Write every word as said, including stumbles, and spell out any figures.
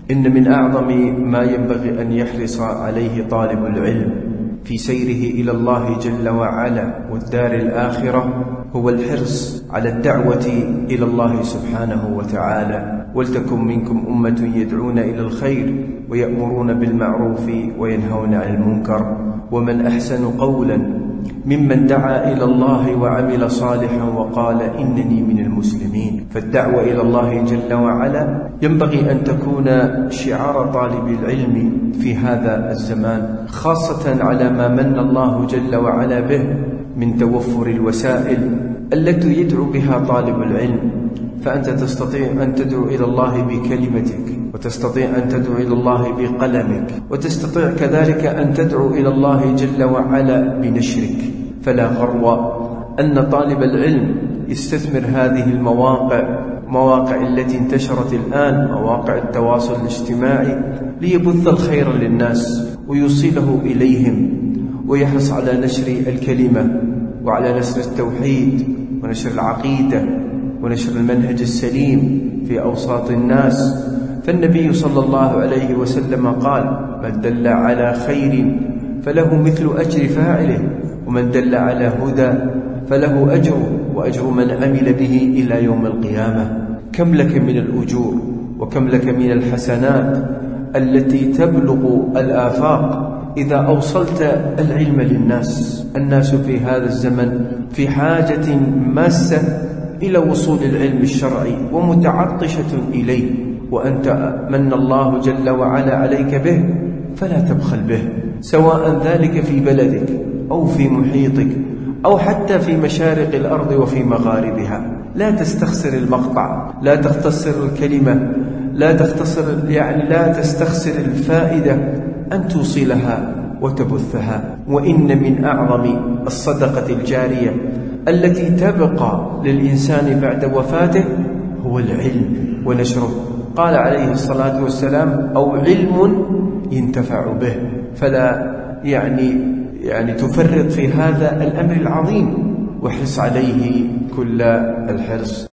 إن من أعظم ما ينبغي أن يحرص عليه طالب العلم في سيره إلى الله جل وعلا والدار الآخرة هو الحرص على الدعوة إلى الله سبحانه وتعالى. ولتكن منكم أمة يدعون إلى الخير ويأمرون بالمعروف وينهون عن المنكر، ومن أحسن قولا ممن دعا إلى الله وعمل صالحا وقال إنني من المسلمين. فالدعوة إلى الله جل وعلا ينبغي أن تكون شعار طالب العلم في هذا الزمان، خاصة على ما من الله جل وعلا به من توفر الوسائل التي يدعو بها طالب العلم. فأنت تستطيع أن تدعو إلى الله بكلمتك، وتستطيع أن تدعو إلى الله بقلمك، وتستطيع كذلك أن تدعو إلى الله جل وعلا بنشرك. فلا غرو أن طالب العلم يستثمر هذه المواقع مواقع التي انتشرت الآن، مواقع التواصل الاجتماعي، ليبث الخير للناس ويوصله إليهم، ويحرص على نشر الكلمة وعلى نشر التوحيد ونشر العقيدة ونشر المنهج السليم في أوساط الناس. فالنبي صلى الله عليه وسلم قال: من دل على خير فله مثل أجر فاعله، ومن دل على هدى فله أجر وأجر من عمل به إلى يوم القيامة. كم لك من الأجور وكم لك من الحسنات التي تبلغ الآفاق إذا أوصلت العلم للناس. الناس في هذا الزمن في حاجة ماسة إلى وصول العلم الشرعي ومتعطشة إليه، وأنت من الله جل وعلا عليك به فلا تبخل به، سواء ذلك في بلدك أو في محيطك أو حتى في مشارق الأرض وفي مغاربها. لا تستخسر المقطع، لا تختصر الكلمة، لا تختصر يعني لا تستخسر الفائدة أن توصلها وتبثها. وإن من أعظم الصدقة الجارية التي تبقى للإنسان بعد وفاته هو العلم ونشره. قال عليه الصلاة والسلام: أو علم ينتفع به. فلا يعني يعني تفرط في هذا الأمر العظيم، واحرص عليه كل الحرص.